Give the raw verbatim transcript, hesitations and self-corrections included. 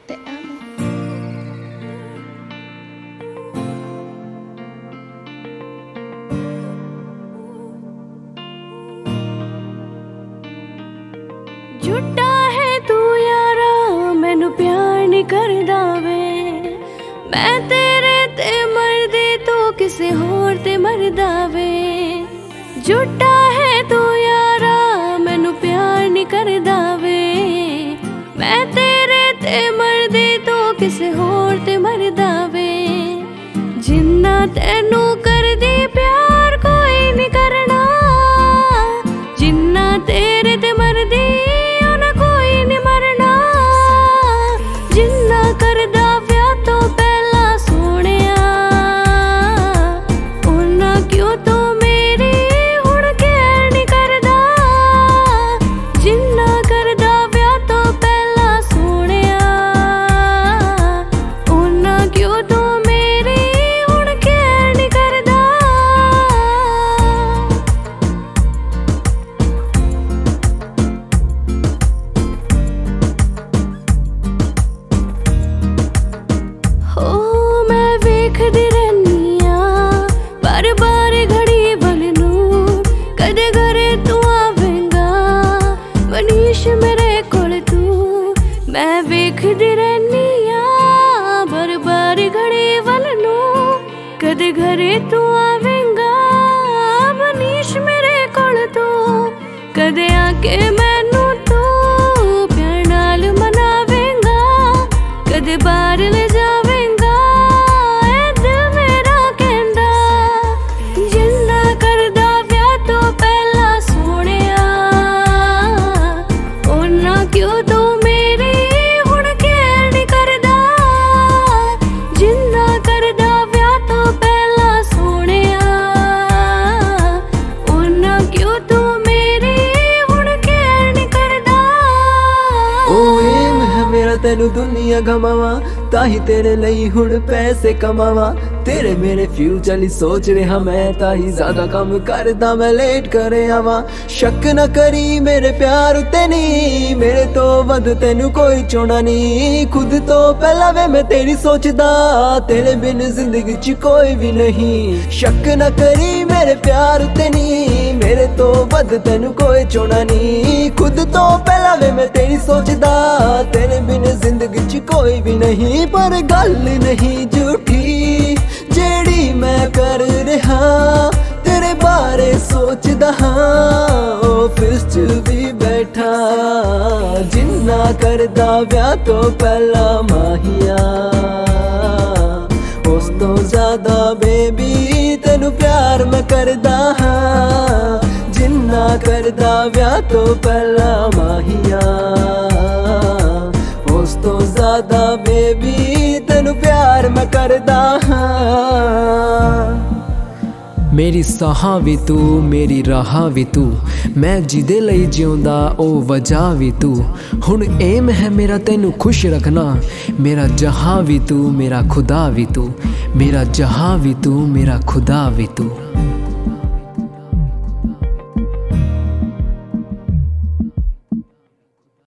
Te amo. झूठा है तू यारा, मैनू प्यार नहीं करदा वे। मैं तेरे ते मरदी, तू किसे होर ते मरदा वे। झूठा है तू यारा, मैनू प्यार नहीं करदा वे। मैं तेरे ते मरदी, तू किसे होर ते मरदा वे। जिन्ना तैनू करदी प्यार कोई नहीं करना, जिन्ना तेरे ते मरदी मैं वेखदी रहनी आ बार बार घड़ी वल नू। कदे घरे तू आवेंगा मनीष मेरे कोल तू। कदे आके मैनू तू प्यार नाल मनावेंगा, कदे बाहर ले जावेंगा ए दिल मेरा कहंदा। जिन्ना करदा व्याह तो पहला सोहणिया, ओना क्यों तू तेनू दुनिया घमावा, ताही तेरे ਲਈ हुण पैसे कमावा। तेरे मेरे फ्यूचर ਲਈ सोच रहा मैं, ताही ज्यादा काम करदा मैं लेट करे आवा। शक ना करी मेरे प्यार उते नी, मेरे तो वध तेनू कोई चाहना नी। खुद तो पहला वे मैं तेरी सोचदा, तेरे बिन जिंदगी च कोई भी नहीं। शक ना करी मेरे प्यार उते नी, मेरे तो वध तेनू कोई चाहना नी। खुद तो पहला वे मैं तेरी सोचदा, तेरे बिन जिंदगी च कोई भी नहीं। पर गल नहीं झूठी जेड़ी मैं कर रहा, तेरे बारे सोचदा हाँ ऑफिस च भी बैठा। जिन्ना करदा व्याह तो पहला माहिया, उस तो ज्यादा बेबी तेनू प्यार मैं करदा हाँ। जिन्ना करदा व्याह तो पहला माहिया, उस तो ज्यादा बेबी तेनू प्यार मैं करदा हाँ। मेरी साहां भी तू, मेरी राहां भी तू, मैं जिदे लई जिउंदा ओ वजह भी तू। हुण एम है मेरा तेनू खुश रखना, मेरा जहां भी तू, मेरा खुदा भी तू। मेरा जहां भी तू, मेरा खुदा भी तू।